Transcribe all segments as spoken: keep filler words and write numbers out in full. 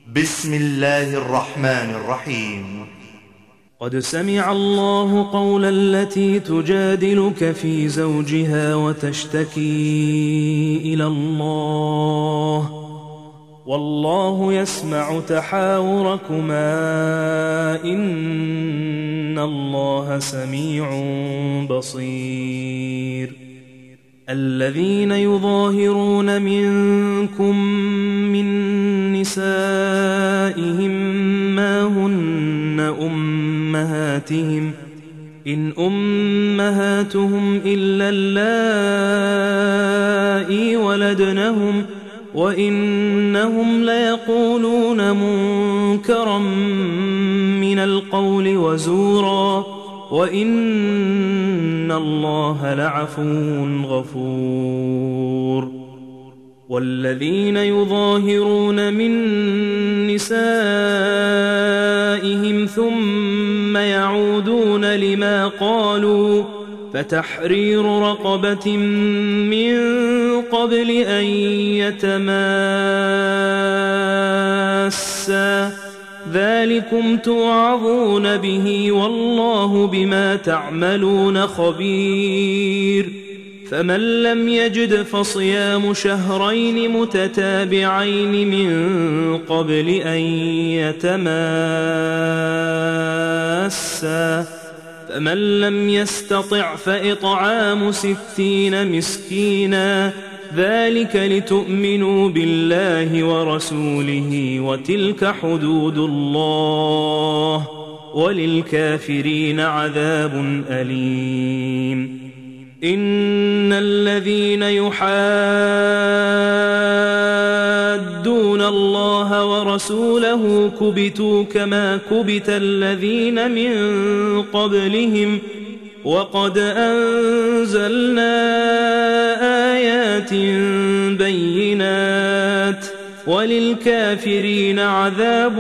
بسم الله الرحمن الرحيم. قد سمع الله قول التي تجادلك في زوجها وتشتكي إلى الله والله يسمع تحاوركما إن الله سميع بصير. الذين يظاهرون منكم من نسائهم ما هن أمهاتهم إن أمهاتهم إلا اللائي ولدنهم وإنهم ليقولون منكرا من القول وزورا وإن الله لعفو غفور. والذين يظاهرون من نسائهم ثم يعودون لما قالوا فتحرير رقبة من قبل أن يتماسا ذلكم توعظون به والله بما تعملون خبير. فمن لم يجد فصيام شهرين متتابعين من قبل أن يتماسا فمن لم يستطع فإطعام ستين مسكينا ذلك لتؤمنوا بالله ورسوله وتلك حدود الله وللكافرين عذاب أليم. إن الذين يحادون الله ورسوله كبتوا كما كبت الذين من قبلهم وقد أنزلنا آيات بينات وللكافرين عذاب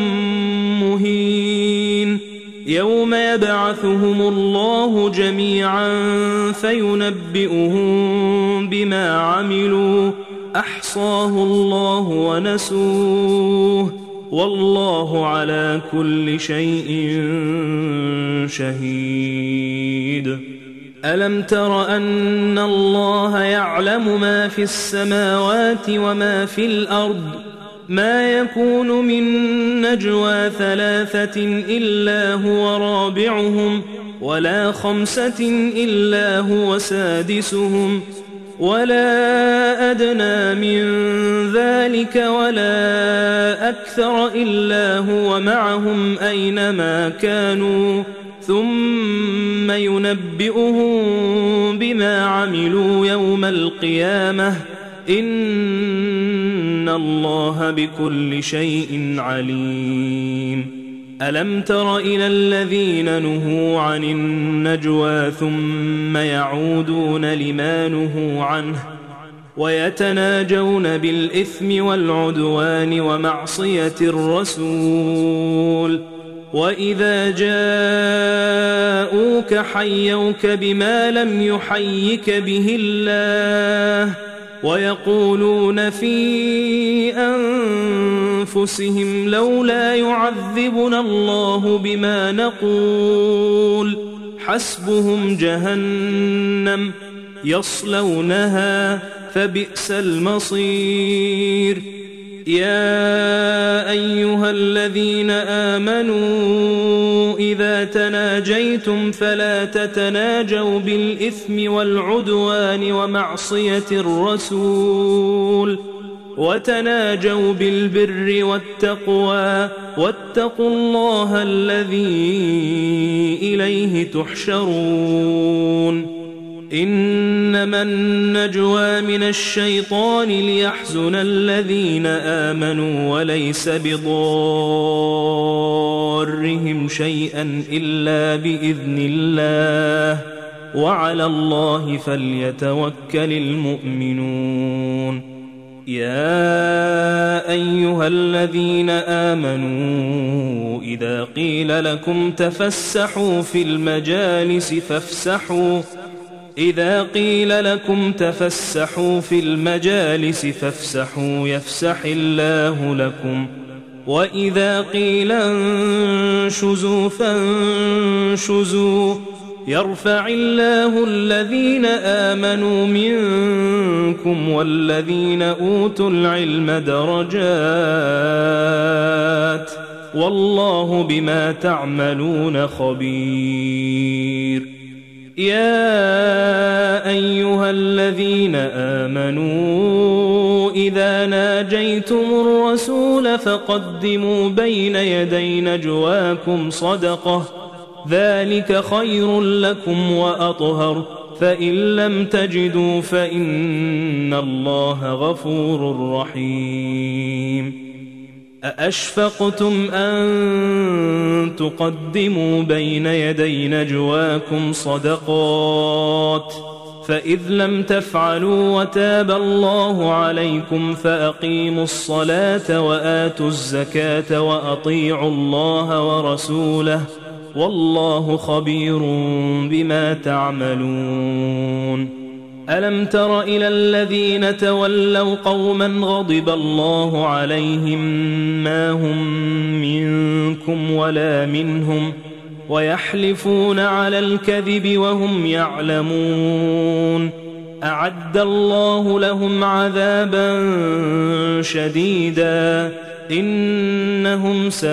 مهين. يوم يبعثهم الله جميعا فينبئهم بما عملوا أحصاه الله ونسوه والله على كل شيء شهيد. ألم تر أن الله يعلم ما في السماوات وما في الأرض ما يكون من نجوى ثلاثة إلا هو رابعهم ولا خمسة إلا هو سادسهم ولا أدنى من ذلك ولا أكثر إلا هو معهم أينما كانوا ثم ينبئهم بما عملوا يوم القيامة إن الله بكل شيء عليم. ألم تر إلى الذين نهوا عن النجوى ثم يعودون لما نهوا عنه ويتناجون بالإثم والعدوان ومعصية الرسول وإذا جاءوك حيوك بما لم يحيك به الله ويقولون في أنفسهم لولا يعذبنا الله بما نقول حسبهم جهنم يصلونها فبئس المصير. يا أيها الذين آمنوا إذا تناجيتم فلا تتناجوا بالإثم والعدوان ومعصية الرسول وتناجوا بالبر والتقوى واتقوا الله الذي إليه تحشرون. إنما النجوى من الشيطان ليحزن الذين آمنوا وليس بضارهم شيئا إلا بإذن الله وعلى الله فليتوكل المؤمنون. يا أيها الذين آمنوا إذا قيل لكم تفسحوا في المجالس فافسحوا إذا قيل لكم تفسحوا في المجالس فافسحوا يفسح الله لكم وإذا قيل انشزوا فانشزوا يرفع الله الذين آمنوا منكم والذين أوتوا العلم درجات والله بما تعملون خبير. يا أيها الذين آمنوا إذا ناجيتم الرسول فقدموا بين يدي نجواكم صدقة ذلك خير لكم وأطهر فإن لم تجدوا فإن الله غفور رحيم. أأشفقتم أن تقدموا بين يدي نجواكم صدقات فإذ لم تفعلوا وتاب الله عليكم فأقيموا الصلاة وآتوا الزكاة وأطيعوا الله ورسوله والله خبير بما تعملون. ألم تر إلى الذين تولوا قوما غضب الله عليهم ما هم منكم ولا منهم ويحلفون على الكذب وهم يعلمون أعد الله لهم عذابا شديدا إنهم ساء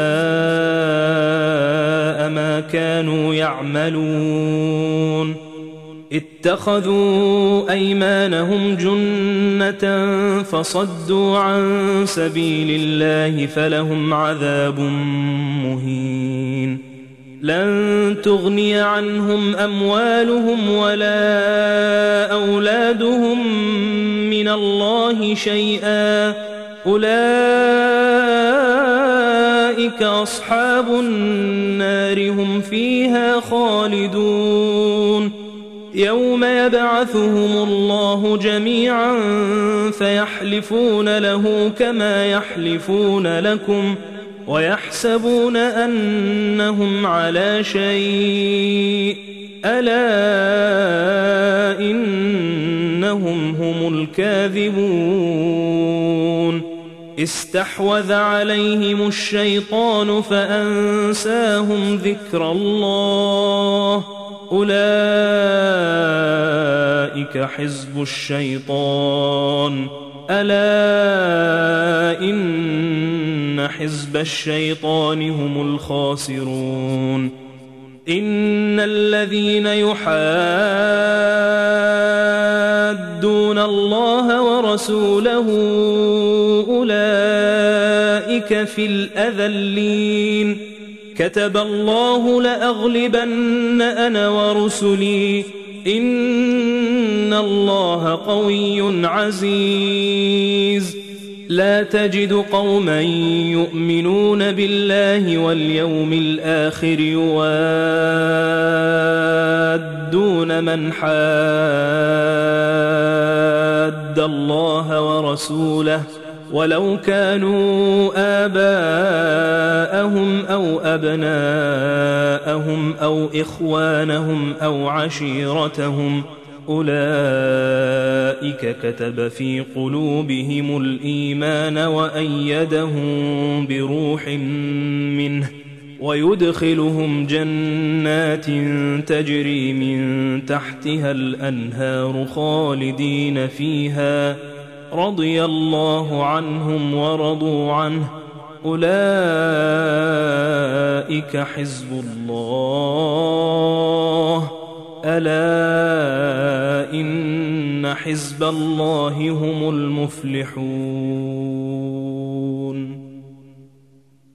ما كانوا يعملون. اتخذوا أيمانهم جنة فصدوا عن سبيل الله فلهم عذاب مهين. لن تغني عنهم أموالهم ولا أولادهم من الله شيئا أولئك أصحاب النار هم فيها خالدون. يوم يبعثهم الله جميعا فيحلفون له كما يحلفون لكم ويحسبون أنهم على شيء ألا إنهم هم الكاذبون. استحوذ عليهم الشيطان فأنساهم ذكر الله أولئك حزب الشيطان ألا إن حزب الشيطان هم الخاسرون. إن الذين يحادون الله ورسوله أولئك في الأذلين. كتب الله لأغلبن أنا ورسلي إن الله قوي عزيز. لا تجد قوما يؤمنون بالله واليوم الآخر يوادون من حاد الله ورسوله ولو كانوا آباءهم أو أبناءهم أو إخوانهم أو عشيرتهم أولئك كتب في قلوبهم الإيمان وأيدهم بروح منه ويدخلهم جنات تجري من تحتها الأنهار خالدين فيها رضي الله عنهم ورضوا عنه أولئك حزب الله ألا إن حزب الله هم المفلحون.